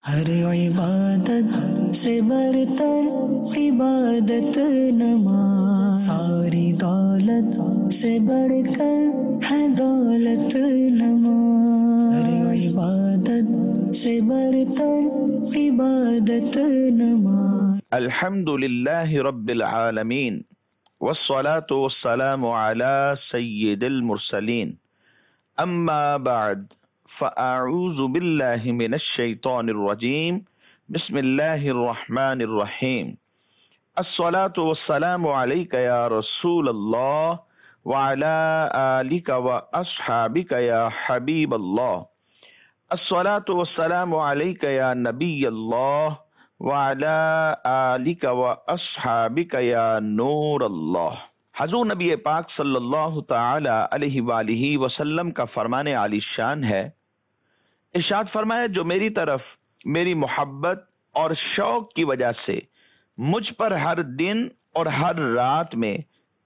ہر عبادت سے برتر عبادت نماز، ساری دولت سے بڑھ کر ہے دولت نماز، ہر عبادت سے برتر عبادت نماز۔ الحمد للہ رب العالمین والصلاة والسلام على سید المرسلین، اما بعد فاعوذ باللہ من الشیطان الرجیم، بسم اللہ الرحمن الرحیم۔ الصلاة والسلام علیک یا رسول اللہ وعلى آلک واصحابک یا حبیب اللہ، الصلاة والسلام علیک یا نبی اللہ وعلى آلک واصحابک یا نور اللہ۔ حضور نبی پاک صلی اللہ تعالی علیہ وآلہ وسلم کا فرمان عالی شان ہے، ارشاد فرمایا جو میری طرف میری محبت اور شوق کی وجہ سے مجھ پر ہر دن اور ہر رات میں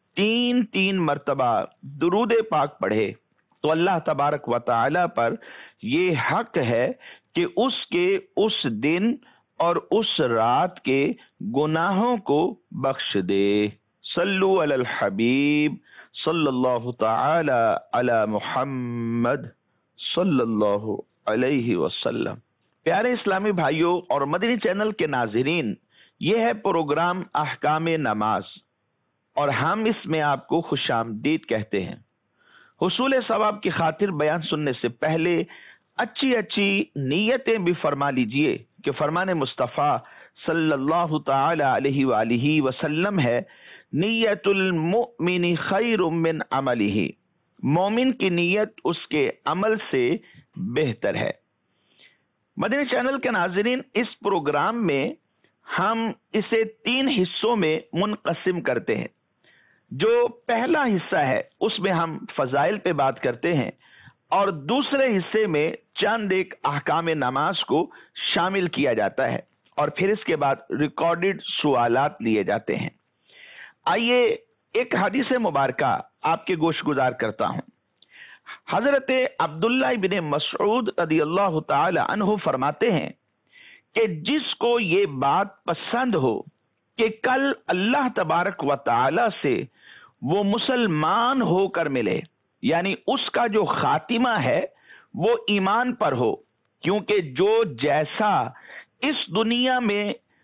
3 مرتبہ درود پاک پڑھے تو اللہ تبارک و تعالی پر یہ حق ہے کہ اس کے اس دن اور اس رات کے گناہوں کو بخش دے۔ صلو علی الحبیب صلی اللہ تعالی علی محمد صلی اللہ علیہ وسلم۔ پیارے اسلامی بھائیوں اور مدنی چینل کے ناظرین، یہ ہے پروگرام احکام نماز اور ہم اس میں آپ کو خوش آمدید کہتے ہیں۔ حصول ثواب کی خاطر بیان سننے سے پہلے اچھی نیتیں بھی فرما لیجئے کہ فرمان مصطفیٰ صلی اللہ تعالی علیہ وآلہ وسلم ہے، نیت المؤمن خیر من عملہ، مومن کی نیت اس کے عمل سے بہتر ہے۔ مدنی چینل کے ناظرین، اس پروگرام میں ہم اسے 3 حصوں میں منقسم کرتے ہیں۔ جو پہلا حصہ ہے اس میں ہم فضائل پہ بات کرتے ہیں اور دوسرے حصے میں چند ایک احکام نماز کو شامل کیا جاتا ہے اور پھر اس کے بعد ریکارڈڈ سوالات لیے جاتے ہیں۔ آئیے ایک حدیث مبارکہ آپ کے گوش گزار کرتا ہوں۔ حضرت عبداللہ ابن مسعود رضی اللہ تعالی عنہ فرماتے ہیں کہ جس کو یہ بات پسند ہو کہ کل اللہ تبارک و تعالی سے وہ مسلمان ہو کر ملے، یعنی اس کا جو خاتمہ ہے وہ ایمان پر ہو، کیونکہ جو جیسا اس دنیا میں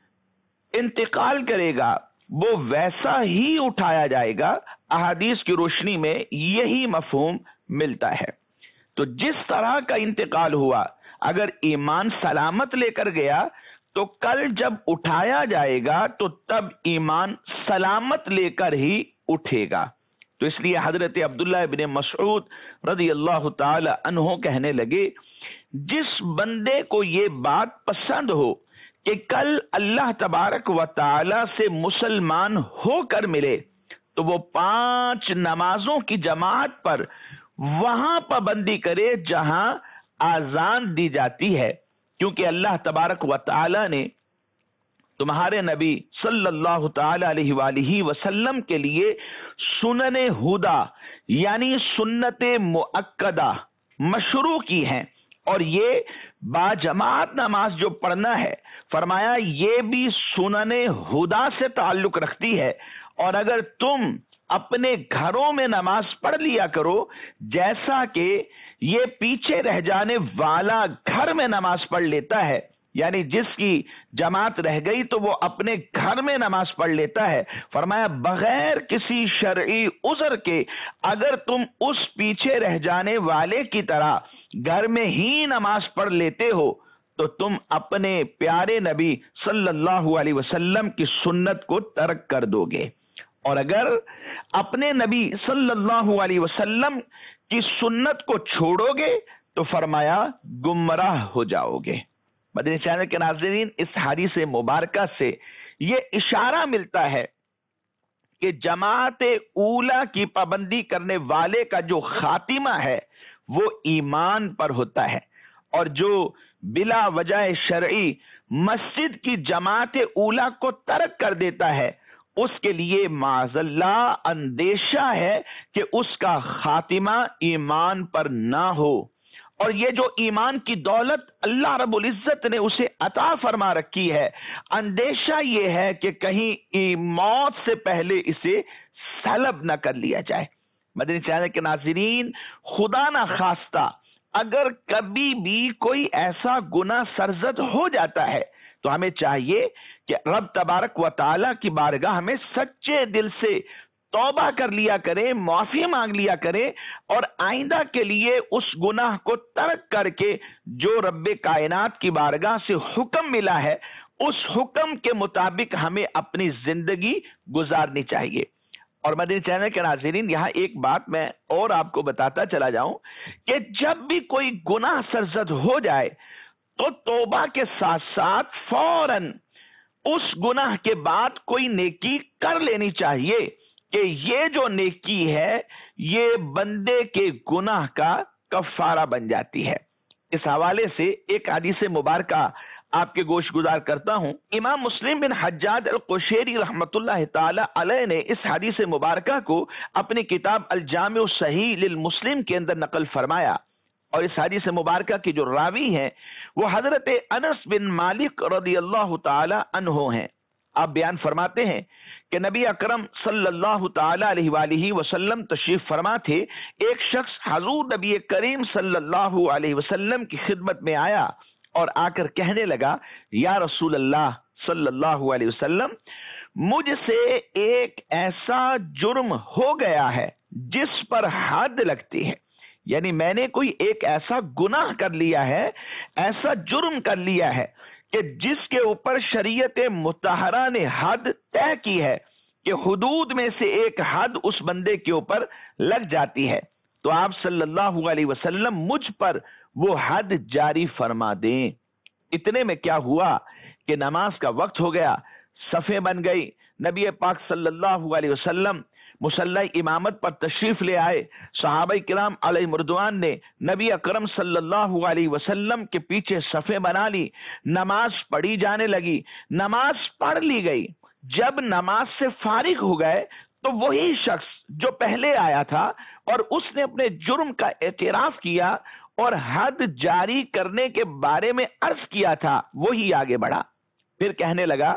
انتقال کرے گا وہ ویسا ہی اٹھایا جائے گا، احادیث کی روشنی میں یہی مفہوم ملتا ہے۔ تو جس طرح کا انتقال ہوا، اگر ایمان سلامت لے کر گیا تو کل جب اٹھایا جائے گا تو تب ایمان سلامت لے کر ہی اٹھے گا۔ تو اس لیے حضرت عبداللہ ابن مسعود رضی اللہ تعالی عنہ کہنے لگے، جس بندے کو یہ بات پسند ہو کہ کل اللہ تبارک و تعالی سے مسلمان ہو کر ملے تو وہ 5 نمازوں کی جماعت پر وہاں پابندی کرے جہاں اذان دی جاتی ہے، کیونکہ اللہ تبارک و تعالی نے تمہارے نبی صلی اللہ تعالی علیہ وآلہ وسلم کے لیے سنن ہدا یعنی سنت مؤکدہ مشروع کی ہیں، اور یہ باجماعت نماز جو پڑھنا ہے، فرمایا یہ بھی سنن ہدا سے تعلق رکھتی ہے۔ اور اگر تم اپنے گھروں میں نماز پڑھ لیا کرو جیسا کہ یہ پیچھے رہ جانے والا گھر میں نماز پڑھ لیتا ہے، یعنی جس کی جماعت رہ گئی تو وہ اپنے گھر میں نماز پڑھ لیتا ہے، فرمایا بغیر کسی شرعی عذر کے اگر تم اس پیچھے رہ جانے والے کی طرح گھر میں ہی نماز پڑھ لیتے ہو تو تم اپنے پیارے نبی صلی اللہ علیہ وسلم کی سنت کو ترک کر دو گے، اور اگر اپنے نبی صلی اللہ علیہ وسلم کی سنت کو چھوڑو گے تو فرمایا گمراہ ہو جاؤ گے۔ مدنی چینل کے ناظرین، اس حدیث مبارکہ سے یہ اشارہ ملتا ہے کہ جماعت اولیٰ کی پابندی کرنے والے کا جو خاتمہ ہے وہ ایمان پر ہوتا ہے، اور جو بلا وجہ شرعی مسجد کی جماعت اولیٰ کو ترک کر دیتا ہے اس کے لیے معاذ اللہ اندیشہ ہے کہ اس کا خاتمہ ایمان پر نہ ہو، اور یہ جو ایمان کی دولت اللہ رب العزت نے اسے عطا فرما رکھی ہے، اندیشہ یہ ہے کہ کہیں موت سے پہلے اسے سلب نہ کر لیا جائے۔ مدنی چینل کے ناظرین، خدا نہ خواستہ اگر کبھی بھی کوئی ایسا گناہ سرزد ہو جاتا ہے تو ہمیں چاہیے کہ رب تبارک و تعالی کی بارگاہ ہمیں سچے دل سے توبہ کر لیا کرے، معافی مانگ لیا کرے، اور آئندہ کے لیے اس گناہ کو ترک کر کے جو رب کائنات کی بارگاہ سے حکم ملا ہے اس حکم کے مطابق ہمیں اپنی زندگی گزارنی چاہیے۔ اور مدنی چینل کے ناظرین، یہاں ایک بات میں اور آپ کو بتاتا چلا جاؤں کہ جب بھی کوئی گناہ سرزد ہو جائے تو توبہ کے ساتھ ساتھ فوراً اس گناہ کے بعد کوئی نیکی کر لینی چاہیے کہ یہ جو نیکی ہے یہ بندے کے گناہ کا کفارہ بن جاتی ہے۔ اس حوالے سے ایک حدیث مبارکہ آپ کے گوش گزار کرتا ہوں۔ امام مسلم بن حجاج القشیری رحمۃ اللہ تعالی علیہ نے اس حدیث مبارکہ کو اپنی کتاب الجامع الصحیح للمسلم کے اندر نقل فرمایا، اور اس حدیث مبارکہ کی جو راوی ہیں وہ حضرت انس بن مالک رضی اللہ تعالی عنہ ہیں۔ آپ بیان فرماتے ہیں کہ نبی اکرم صلی اللہ تعالی علیہ وآلہ وسلم تشریف فرما تھے۔ ایک شخص حضور نبی کریم صلی اللہ علیہ وسلم کی خدمت میں آیا اور آ کر کہنے لگا، یا رسول اللہ صلی اللہ علیہ وسلم، مجھ سے ایک ایسا جرم ہو گیا ہے جس پر حد لگتی ہے، یعنی میں نے کوئی ایک ایسا گناہ کر لیا ہے، ایسا جرم کر لیا ہے کہ جس کے اوپر شریعت مطہرہ نے حد طے کی ہے کہ حدود میں سے ایک حد اس بندے کے اوپر لگ جاتی ہے، تو آپ صلی اللہ علیہ وسلم مجھ پر وہ حد جاری فرما دیں۔ اتنے میں کیا ہوا کہ نماز کا وقت ہو گیا، صفیں بن گئی، نبی پاک صلی اللہ علیہ وسلم مصلی امامت پر تشریف لے آئے، صحابہ کرام علیہ مردوان نے نبی اکرم صلی اللہ علیہ وسلم کے پیچھے صفیں بنا لی، نماز پڑھی جانے لگی، نماز پڑھ لی گئی۔ جب نماز سے فارغ ہو گئے تو وہی شخص جو پہلے آیا تھا اور اس نے اپنے جرم کا اعتراف کیا اور حد جاری کرنے کے بارے میں عرض کیا تھا، وہی آگے بڑھا، پھر کہنے لگا،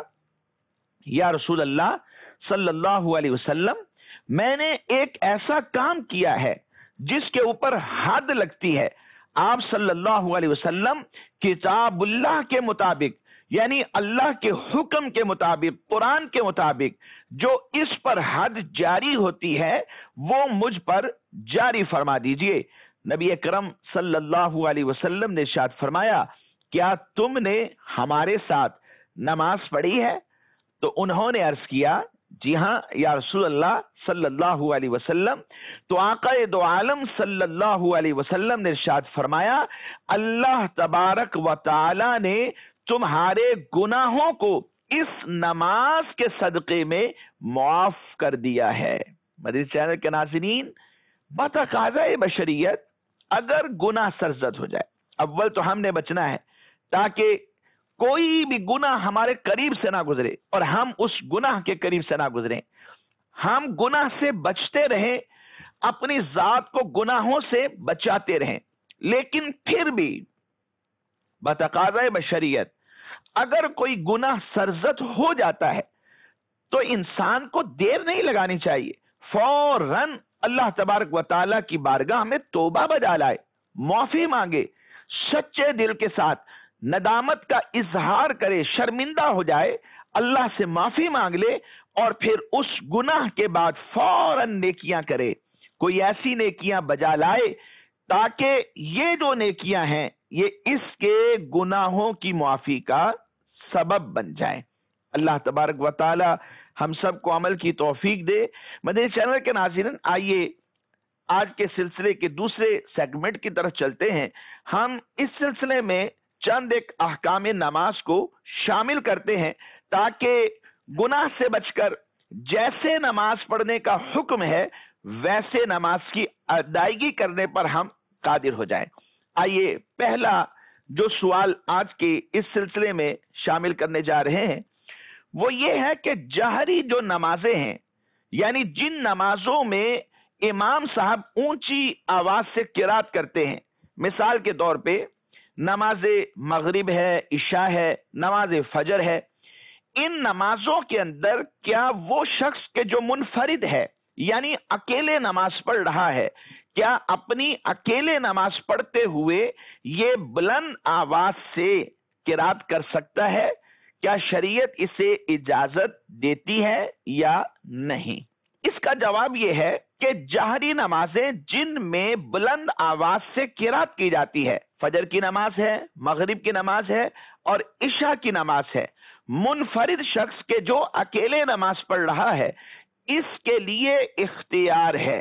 یا رسول اللہ صلی اللہ علیہ وسلم، میں نے ایک ایسا کام کیا ہے جس کے اوپر حد لگتی ہے۔ آپ صلی اللہ علیہ وسلم کتاب اللہ کے مطابق، یعنی اللہ کے حکم کے مطابق، قرآن کے مطابق جو اس پر حد جاری ہوتی ہے وہ مجھ پر جاری فرما دیجئے۔ نبی اکرم صلی اللہ علیہ وسلم نے ارشاد فرمایا، کیا تم نے ہمارے ساتھ نماز پڑھی ہے؟ تو انہوں نے عرض کیا، جی ہاں یا رسول اللہ صلی اللہ علیہ وسلم۔ تو آقا دو عالم صلی اللہ علیہ وسلم نے ارشاد فرمایا، اللہ تبارک و تعالی نے تمہارے گناہوں کو اس نماز کے صدقے میں معاف کر دیا ہے۔ مدنی چینل کے ناظرین، بتقاضۂ بشریت اگر گناہ سرزد ہو جائے، اول تو ہم نے بچنا ہے تاکہ کوئی بھی گناہ ہمارے قریب سے نہ گزرے اور ہم اس گناہ کے قریب سے نہ گزریں، ہم گناہ سے بچتے رہیں، اپنی ذات کو گناہوں سے بچاتے رہیں، لیکن پھر بھی بتقاضۂ بشریت اگر کوئی گناہ سرزد ہو جاتا ہے تو انسان کو دیر نہیں لگانی چاہیے، فوراً اللہ تبارک و تعالیٰ کی بارگاہ میں توبہ بجا لائے، معافی مانگے، سچے دل کے ساتھ ندامت کا اظہار کرے، شرمندہ ہو جائے، اللہ سے معافی مانگ لے، اور پھر اس گناہ کے بعد فوراً نیکیاں کرے، کوئی ایسی نیکیاں بجا لائے تاکہ یہ جو نیکیاں ہیں یہ اس کے گناہوں کی معافی کا سبب بن جائیں۔ اللہ تبارک و تعالی ہم سب کو عمل کی توفیق دے۔ مدنی چینل کے ناظرین، آئیے آج کے سلسلے کے دوسرے سیگمنٹ کی طرف چلتے ہیں۔ ہم اس سلسلے میں چند ایک احکام نماز کو شامل کرتے ہیں تاکہ گناہ سے بچ کر جیسے نماز پڑھنے کا حکم ہے ویسے نماز کی ادائیگی کرنے پر ہم قادر ہو جائیں۔ آئیے پہلا جو سوال آج کے اس سلسلے میں شامل کرنے جا رہے ہیں وہ یہ ہے کہ جہری جو نمازیں ہیں، یعنی جن نمازوں میں امام صاحب اونچی آواز سے قرات کرتے ہیں، مثال کے طور پہ نماز مغرب ہے، عشاء ہے، نماز فجر ہے، ان نمازوں کے اندر کیا وہ شخص کے جو منفرد ہے یعنی اکیلے نماز پڑھ رہا ہے، کیا اپنی اکیلے نماز پڑھتے ہوئے یہ بلند آواز سے قرات کر سکتا ہے؟ کیا شریعت اسے اجازت دیتی ہے یا نہیں؟ اس کا جواب یہ ہے کہ جہری نمازیں جن میں بلند آواز سے قرات کی جاتی ہے، فجر کی نماز ہے، مغرب کی نماز ہے اور عشاء کی نماز ہے، منفرد شخص کے جو اکیلے نماز پڑھ رہا ہے اس کے لیے اختیار ہے،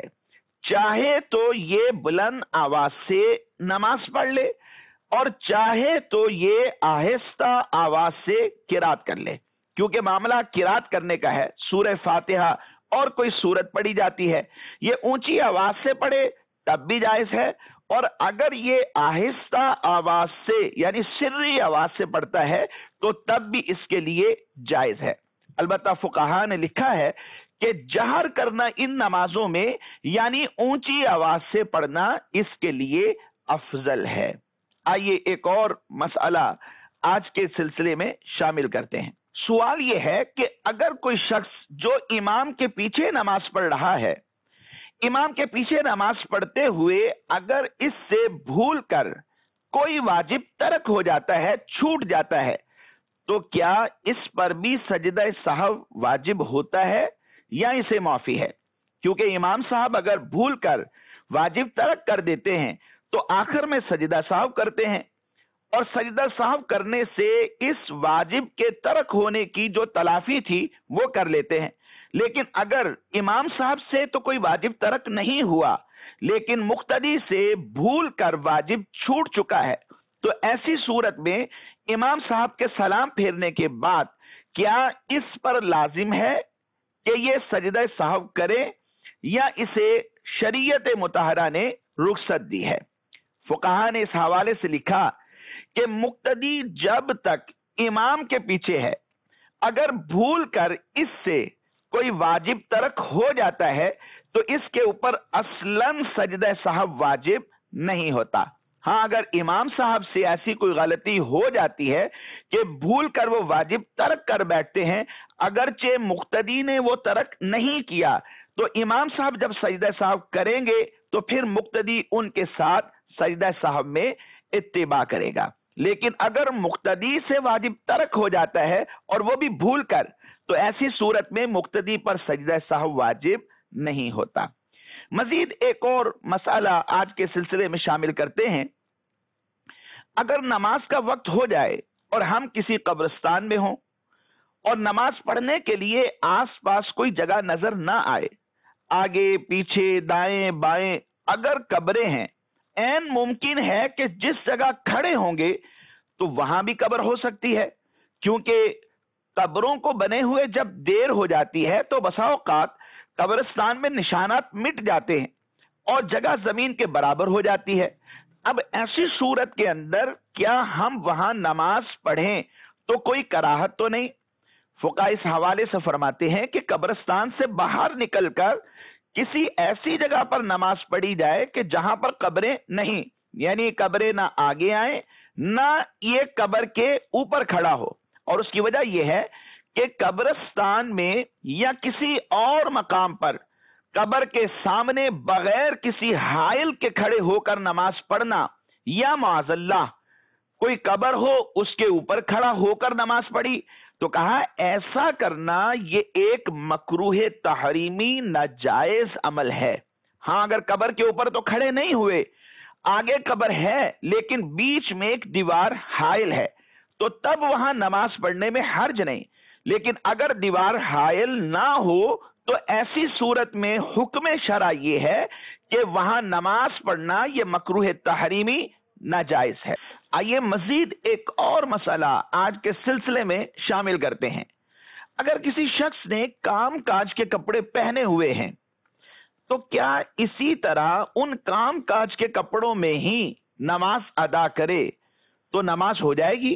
چاہے تو یہ بلند آواز سے نماز پڑھ لے اور چاہے تو یہ آہستہ آواز سے قرات کر لے، کیونکہ معاملہ قرات کرنے کا ہے۔ سورہ فاتحہ اور کوئی سورت پڑھی جاتی ہے، یہ اونچی آواز سے پڑھے تب بھی جائز ہے، اور اگر یہ آہستہ آواز سے یعنی سری آواز سے پڑھتا ہے تو تب بھی اس کے لیے جائز ہے۔ البتہ فقہا نے لکھا ہے کہ جہر کرنا ان نمازوں میں یعنی اونچی آواز سے پڑھنا اس کے لیے افضل ہے۔ آئیے ایک اور مسئلہ آج کے سلسلے میں شامل کرتے ہیں۔ سوال یہ ہے کہ اگر کوئی شخص جو امام کے پیچھے نماز پڑھ رہا ہے، امام کے پیچھے نماز پڑھتے ہوئے اگر اس سے بھول کر کوئی واجب ترک ہو جاتا ہے، چھوٹ جاتا ہے، تو کیا اس پر بھی سجدہ سہو واجب ہوتا ہے یا اسے معافی ہے؟ کیونکہ امام صاحب اگر بھول کر واجب ترک کر دیتے ہیں تو آخر میں سجدہ سہو کرتے ہیں، اور سجدہ سہو کرنے سے اس واجب کے ترک ہونے کی جو تلافی تھی وہ کر لیتے ہیں۔ لیکن اگر امام صاحب سے تو کوئی واجب ترک نہیں ہوا لیکن مقتدی سے بھول کر واجب چھوٹ چکا ہے، تو ایسی صورت میں امام صاحب کے سلام پھیرنے کے بعد کیا اس پر لازم ہے کہ یہ سجدہ سہو کرے یا اسے شریعت مطہرہ نے رخصت دی ہے؟ فقہا نے اس حوالے سے لکھا کہ مقتدی جب تک امام کے پیچھے ہے، اگر بھول کر اس سے کوئی واجب ترک ہو جاتا ہے تو اس کے اوپر اصلاً سجدہ سہو واجب نہیں ہوتا۔ ہاں، اگر امام صاحب سے ایسی کوئی غلطی ہو جاتی ہے کہ بھول کر وہ واجب ترک کر بیٹھتے ہیں، اگرچہ مقتدی نے وہ ترک نہیں کیا، تو امام صاحب جب سجدہ سہو کریں گے تو پھر مقتدی ان کے ساتھ سجدہ سہو میں اتباع کرے گا۔ لیکن اگر مقتدی سے واجب ترک ہو جاتا ہے اور وہ بھی بھول کر، تو ایسی صورت میں مقتدی پر سجدہ سہو واجب نہیں ہوتا۔ مزید ایک اور مسئلہ آج کے سلسلے میں شامل کرتے ہیں۔ اگر نماز کا وقت ہو جائے اور ہم کسی قبرستان میں ہوں اور نماز پڑھنے کے لیے آس پاس کوئی جگہ نظر نہ آئے، آگے پیچھے دائیں بائیں اگر قبریں ہیں، عین ممکن ہے کہ جس جگہ کھڑے ہوں گے تو وہاں بھی قبر ہو سکتی ہے، کیونکہ قبروں کو بنے ہوئے جب دیر ہو جاتی ہے تو بسا اوقات قبرستان میں نشانات مٹ جاتے ہیں اور جگہ زمین کے برابر ہو جاتی ہے۔ اب ایسی صورت کے اندر کیا ہم وہاں نماز پڑھیں تو کوئی کراہت تو نہیں؟ فقہا اس حوالے سے فرماتے ہیں کہ قبرستان سے باہر نکل کر کسی ایسی جگہ پر نماز پڑھی جائے کہ جہاں پر قبریں نہیں، یعنی قبریں نہ آگے آئیں نہ یہ قبر کے اوپر کھڑا ہو، اور اس کی وجہ یہ ہے کہ قبرستان میں یا کسی اور مقام پر قبر کے سامنے بغیر کسی حائل کے کھڑے ہو کر نماز پڑھنا، یا معاذ اللہ کوئی قبر ہو اس کے اوپر کھڑا ہو کر نماز پڑھی، تو کہا ایسا کرنا یہ ایک مکروہ تحریمی ناجائز عمل ہے۔ ہاں، اگر قبر کے اوپر تو کھڑے نہیں ہوئے، آگے قبر ہے لیکن بیچ میں ایک دیوار حائل ہے، تو تب وہاں نماز پڑھنے میں حرج نہیں۔ لیکن اگر دیوار حائل نہ ہو تو ایسی صورت میں حکم شرع یہ ہے کہ وہاں نماز پڑھنا یہ مکروہ تحریمی ناجائز ہے۔ آئیے مزید ایک اور مسئلہ آج کے سلسلے میں شامل کرتے ہیں۔ اگر کسی شخص نے کام کاج کے کپڑے پہنے ہوئے ہیں تو کیا اسی طرح ان کام کاج کے کپڑوں میں ہی نماز ادا کرے تو نماز ہو جائے گی؟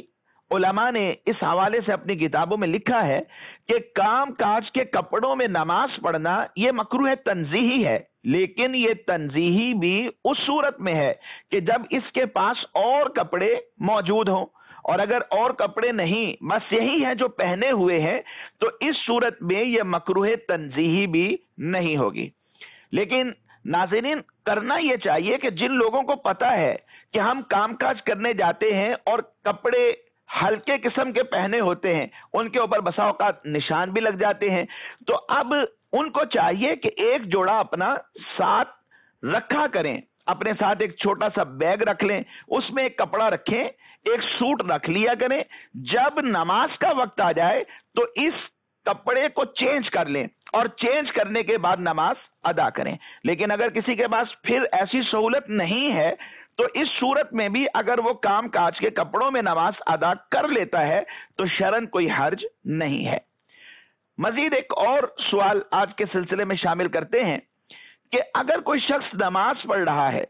उलमा ने इस हवाले से अपनी किताबों में लिखा है कि काम काज के कपड़ों में नमाज पढ़ना ये मकरूह तंजीही है, लेकिन ये तंजीही भी उस सूरत में है कि जब इसके पास और कपड़े मौजूद हों, और अगर और कपड़े नहीं, बस यही है जो पहने हुए हैं, तो इस सूरत में यह मकरूह तंजीही भी नहीं होगी। लेकिन नाज़रीन, करना यह चाहिए कि जिन लोगों को पता है कि हम कामकाज करने जाते हैं और कपड़े हल्के किस्म के पहने होते हैं, उनके ऊपर बसा औकात निशान भी लग जाते हैं, तो अब उनको चाहिए कि एक जोड़ा अपना साथ रखा करें, अपने साथ एक छोटा सा बैग रख लें, उसमें एक कपड़ा रखें, एक सूट रख लिया करें। जब नमाज का वक्त आ जाए तो इस कपड़े को चेंज कर लें और चेंज करने के बाद नमाज अदा करें। लेकिन अगर किसी के पास फिर ऐसी सहूलत नहीं है तो इस सूरत में भी अगर वो काम काज के कपड़ों में नमाज अदा कर लेता है तो शरन कोई हर्ज नहीं है। मजीद एक और सवाल आज के सिलसिले में शामिल करते हैं कि अगर कोई शख्स नमाज पढ़ रहा है,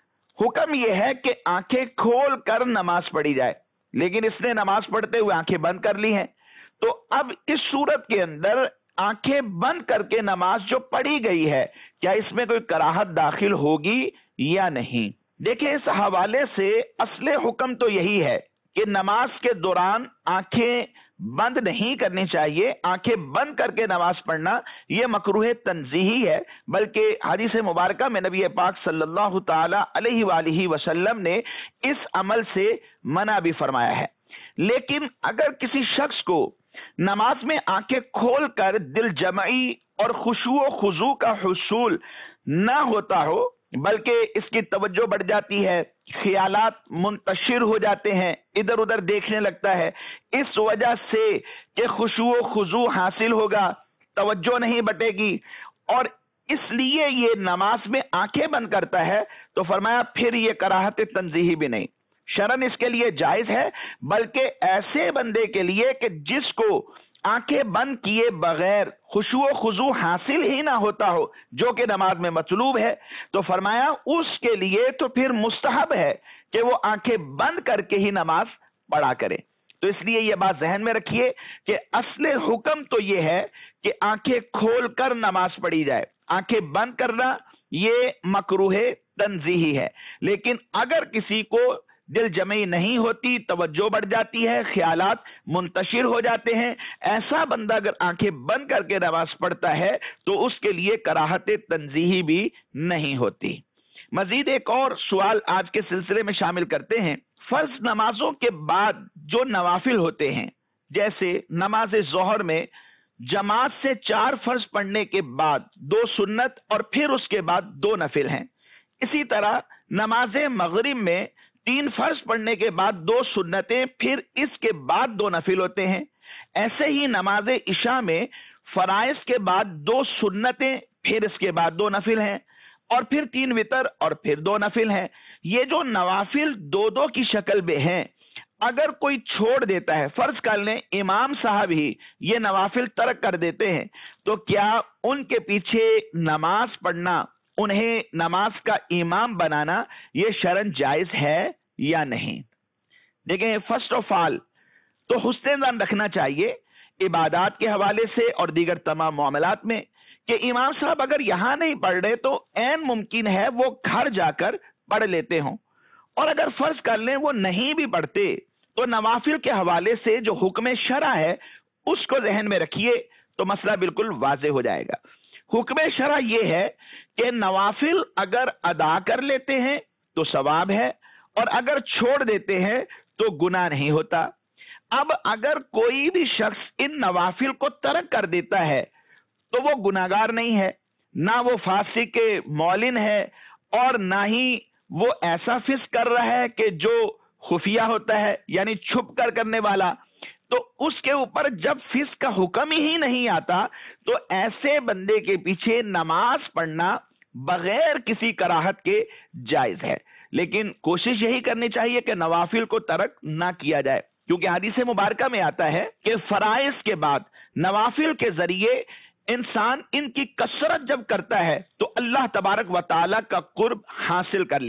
हुक्म यह है कि आंखें खोल कर नमाज पढ़ी जाए, लेकिन इसने नमाज पढ़ते हुए आंखें बंद कर ली हैं, तो अब इस सूरत के अंदर आंखें बंद करके नमाज जो पढ़ी गई है, क्या इसमें कोई कराहत दाखिल होगी या नहीं? देखिए, इस हवाले से असले हुक्म तो यही है कि नमाज के दौरान आंखें बंद नहीं करनी चाहिए। आंखें बंद करके नमाज पढ़ना यह मकरूह तंजीही है, बल्कि हदीस मुबारका में नबी पाक सल्लल्लाहु ताला अलैहि वसल्लम ने इस अमल से मना भी फरमाया है। लेकिन अगर किसी शख्स को नमाज में आंखें खोलकर दिल जमाई और खुशू व खुजू का हुसूल ना होता हो, बल्कि इसकी तवज्जो बढ़ जाती है, ख्यालात मुंतशिर हो जाते हैं, इधर उधर देखने लगता है, इस वजह से कि खुशू व खुजू हासिल होगा, तवज्जो नहीं बटेगी और इसलिए ये नमाज में आंखें बंद करता है, तो फरमाया फिर ये कराहत तंजीही भी नहीं, शरन इसके लिए जायज है, बल्कि ऐसे बंदे के लिए कि जिसको आंखें बंद किए बगैर खुशू व खुजू हासिल ही ना होता हो, जो कि नमाज में मतलूब है, तो फरमाया उसके लिए तो फिर मुस्तहब है कि वो आंखें बंद करके ही नमाज पढ़ा करे। तो इसलिए यह बात जहन में रखिए कि असले हुक्म तो यह है कि आंखें खोलकर नमाज पढ़ी जाए, आंखें बंद करना ये मकरूह तंजीही है। लेकिन अगर किसी को दिल जमी नहीं होती, तवज्जो बढ़ जाती है, ख्यालात मुंतशिर हो जाते हैं, ऐसा बंदा अगर आंखें बंद करके नमाज पढ़ता है तो उसके लिए कराहत तंजीही भी नहीं होती। मजीद एक और सवाल आज के सिलसिले में शामिल करते हैं। फर्ज नमाजों के बाद जो नवाफिल होते हैं, जैसे नमाज जोहर में जमात से 4 फर्ज पढ़ने के बाद 2 सुन्नत और फिर उसके बाद 2 नफिल हैं। इसी तरह नमाज मगरिब में 3 फर्ज पढ़ने के बाद 2 सुन्नतें, फिर इसके बाद 2 नफिल होते हैं। ऐसे ही नमाज इशा में फराइज के बाद 2 सुन्नतें, फिर इसके बाद 2 नफिल हैं और फिर 3 वितर और फिर 2 नफिल हैं। ये जो नवाफिल 2-2 की शक्ल में हैं, अगर कोई छोड़ देता है, फर्ज कर लें इमाम साहब ही ये नवाफिल तर्क कर देते हैं, तो क्या उनके पीछे नमाज पढ़ना, उन्हें नमाज का इमाम बनाना ये शरन जायज है या नहीं? देखें, फर्स्ट ऑफ ऑल तो हुस्न ज़न रखना चाहिए इबादत के हवाले से और दीगर तमाम मामलात में कि इमाम साहब अगर यहां नहीं पढ़ रहे तो ऐन मुमकिन है वो घर जाकर पढ़ लेते हों, और अगर फर्ज कर लें वो नहीं भी पढ़ते तो नवाफिल के हवाले से जो हुक्म शरा है उसको जहन में रखिए तो मसला बिल्कुल वाजे हो जाएगा। हुक्म शरा ये है कि नवाफिल अगर अदा कर लेते हैं तो सवाब है और अगर छोड़ देते हैं तो गुनाह नहीं होता। अब अगर कोई भी शख्स इन नवाफिल को तर्क कर देता है तो वो गुनाहगार नहीं है, ना वो फासिक मौलिन है और ना ही वो ऐसा फिस्क कर रहा है कि जो खुफिया होता है यानी छुप कर करने वाला। तो उसके ऊपर जब फिस्क का हुक्म ही नहीं आता तो ऐसे बंदे के पीछे नमाज पढ़ना बगैर किसी कराहत के जायज है। लेकिन कोशिश यही करनी चाहिए कि नवाफिल को तर्क ना किया जाए, क्योंकि हदीस मुबारका में आता है कि फराइज के बाद नवाफिल के जरिए इंसान इनकी कसरत जब करता है तो अल्लाह तबारक व तआला का कुर्ब हासिल कर लेता है।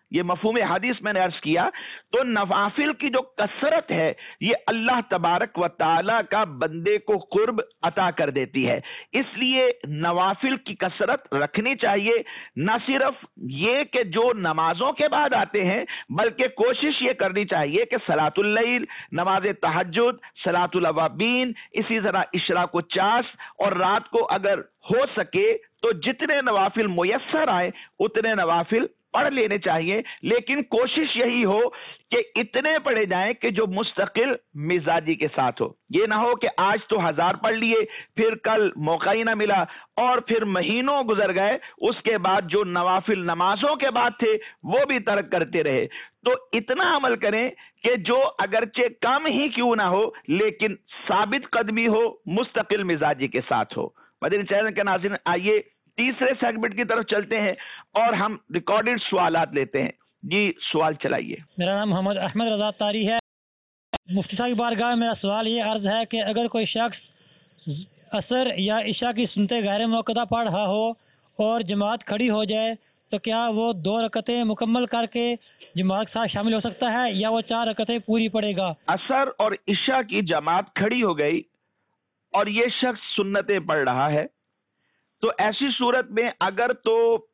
یہ مفہوم حدیث میں نے عرض کیا، تو نوافل کی جو کثرت ہے یہ اللہ تبارک و تعالی کا بندے کو قرب عطا کر دیتی ہے. اس لیے نوافل کی کثرت رکھنی چاہیے، نہ صرف یہ کہ جو نمازوں کے بعد آتے ہیں، بلکہ کوشش یہ کرنی چاہیے کہ صلاۃ اللیل، نماز تہجد، صلاۃ الاوابین، اسی طرح اشراق و چاس، اور رات کو اگر ہو سکے تو جتنے نوافل میسر آئے اتنے نوافل پڑھ لینے چاہیے، لیکن کوشش یہی ہو کہ اتنے پڑھے جائیں کہ جو مستقل مزاجی کے ساتھ ہو. یہ نہ ہو کہ آج تو 1000 پڑھ لیے، پھر کل موقع ہی نہ ملا، اور پھر مہینوں گزر گئے، اس کے بعد جو نوافل نمازوں کے بعد تھے وہ بھی ترک کرتے رہے. تو اتنا عمل کریں کہ جو اگرچہ کم ہی کیوں نہ ہو لیکن ثابت قدمی ہو، مستقل مزاجی کے ساتھ ہو. مدنی چینل کے ناظرین، آئیے تیسرے سیگمنٹ کی طرف چلتے ہیں اور ہم ریکارڈڈ سوالات لیتے ہیں. جی سوال چلائیے. میرا نام محمد احمد رضا طاری ہے. مفتی صاحب کی بارگاہ میرا سوال یہ عرض ہے کہ اگر کوئی شخص عصر یا عشاء کی سنتے غیر موقع پڑھ رہا ہو اور جماعت کھڑی ہو جائے تو کیا وہ 2 رکعتیں مکمل کر کے جماعت کے ساتھ شامل ہو سکتا ہے یا وہ 4 رکعتیں پوری پڑے گا؟ عصر اور عشاء کی جماعت کھڑی ہو گئی اور یہ شخص سنتیں پڑھ رہا ہے، تو ایسی صورت میں اگر تو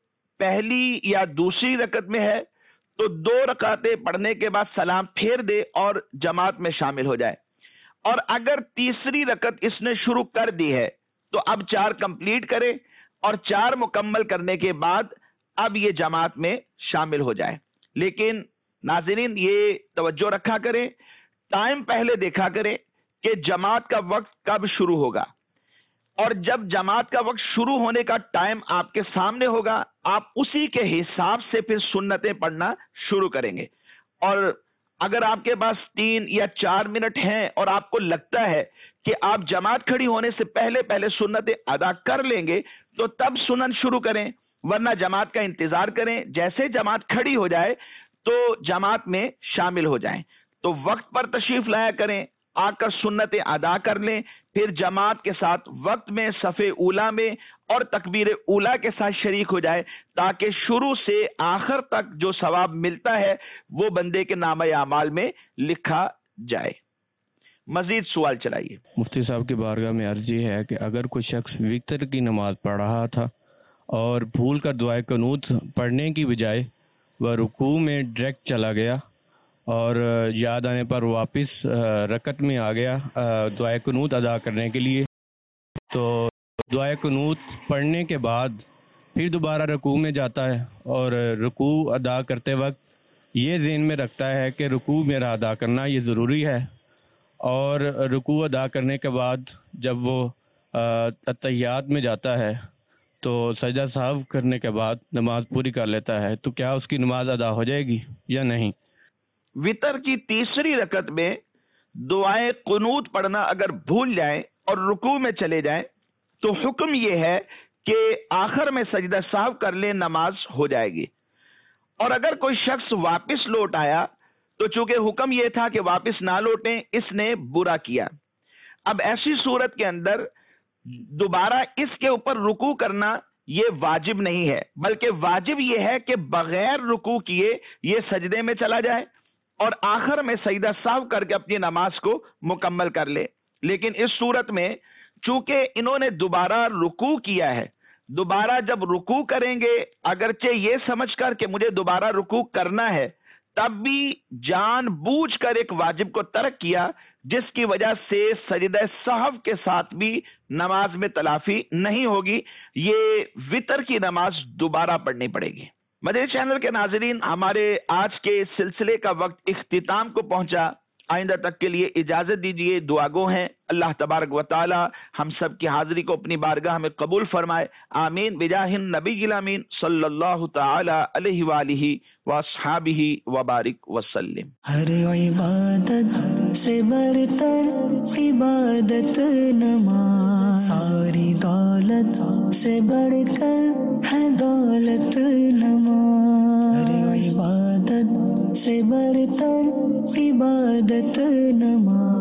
پہلی یا دوسری رکعت میں ہے تو 2 رکعتیں پڑھنے کے بعد سلام پھیر دے اور جماعت میں شامل ہو جائے، اور اگر تیسری رکعت اس نے شروع کر دی ہے تو اب 4 کمپلیٹ کرے اور 4 مکمل کرنے کے بعد اب یہ جماعت میں شامل ہو جائے. لیکن ناظرین یہ توجہ رکھا کریں، ٹائم پہلے دیکھا کریں کہ جماعت کا وقت کب شروع ہوگا، اور جب جماعت کا وقت شروع ہونے کا ٹائم آپ کے سامنے ہوگا آپ اسی کے حساب سے پھر سنتیں پڑھنا شروع کریں گے. اور اگر آپ کے پاس 3 یا 4 منٹ ہیں اور آپ کو لگتا ہے کہ آپ جماعت کھڑی ہونے سے پہلے سنتیں ادا کر لیں گے تو تب سنن شروع کریں، ورنہ جماعت کا انتظار کریں. جیسے جماعت کھڑی ہو جائے تو جماعت میں شامل ہو جائیں. تو وقت پر تشریف لایا کریں، آ کر سنتیں ادا کر لیں، پھر جماعت کے ساتھ وقت میں صف اولا میں اور تکبیر اولا کے ساتھ شریک ہو جائے، تاکہ شروع سے آخر تک جو ثواب ملتا ہے وہ بندے کے نامہ اعمال میں لکھا جائے. مزید سوال چلائیے. مفتی صاحب کی بارگاہ میں عرض یہ ہے کہ اگر کوئی شخص وتر کی نماز پڑھ رہا تھا اور بھول کر دعائے قنوت پڑھنے کی بجائے وہ رکوع میں ڈائریکٹ چلا گیا اور یاد آنے پر واپس رکعت میں آ گیا دعائے قنوت ادا کرنے کے لیے، تو دعائے قنوت پڑھنے کے بعد پھر دوبارہ رکوع میں جاتا ہے اور رکوع ادا کرتے وقت یہ ذہن میں رکھتا ہے کہ رکوع میرا ادا کرنا یہ ضروری ہے، اور رکوع ادا کرنے کے بعد جب وہ تحیات میں جاتا ہے تو سجدہ سہو کرنے کے بعد نماز پوری کر لیتا ہے، تو کیا اس کی نماز ادا ہو جائے گی یا نہیں؟ وطر کی تیسری رکعت میں دعائے قنوت پڑھنا اگر بھول جائیں اور رکوع میں چلے جائیں تو حکم یہ ہے کہ آخر میں سجدہ سہو کر لیں، نماز ہو جائے گی. اور اگر کوئی شخص واپس لوٹ آیا تو چونکہ حکم یہ تھا کہ واپس نہ لوٹیں، اس نے برا کیا. اب ایسی صورت کے اندر دوبارہ اس کے اوپر رکوع کرنا یہ واجب نہیں ہے، بلکہ واجب یہ ہے کہ بغیر رکوع کیے یہ سجدے میں چلا جائے اور آخر میں سجدہ سہو کر کے اپنی نماز کو مکمل کر لے. لیکن اس صورت میں چونکہ انہوں نے دوبارہ رکوع کیا ہے، دوبارہ جب رکوع کریں گے اگرچہ یہ سمجھ کر کہ مجھے دوبارہ رکوع کرنا ہے، تب بھی جان بوجھ کر ایک واجب کو ترک کیا، جس کی وجہ سے سجدہ سہو کے ساتھ بھی نماز میں تلافی نہیں ہوگی. یہ وطر کی نماز دوبارہ پڑھنی پڑے گی. مدنی چینل کے ناظرین، ہمارے آج کے سلسلے کا وقت اختتام کو پہنچا. آئندہ تک کے لیے اجازت دیجیے، دعا گو ہیں اللہ تبارک و تعالی ہم سب کی حاضری کو اپنی بارگاہ میں قبول فرمائے. آمین بجاہ النبی الامین صلی اللہ تعالی علیہ وآلہ واصحابہ وبارک وسلم. ہر عبادت سے برتر عبادت نماز، ساری دولت سے بڑھ کر ہے دولت نماز. ہر عبادت سے برتر عبادت نماز.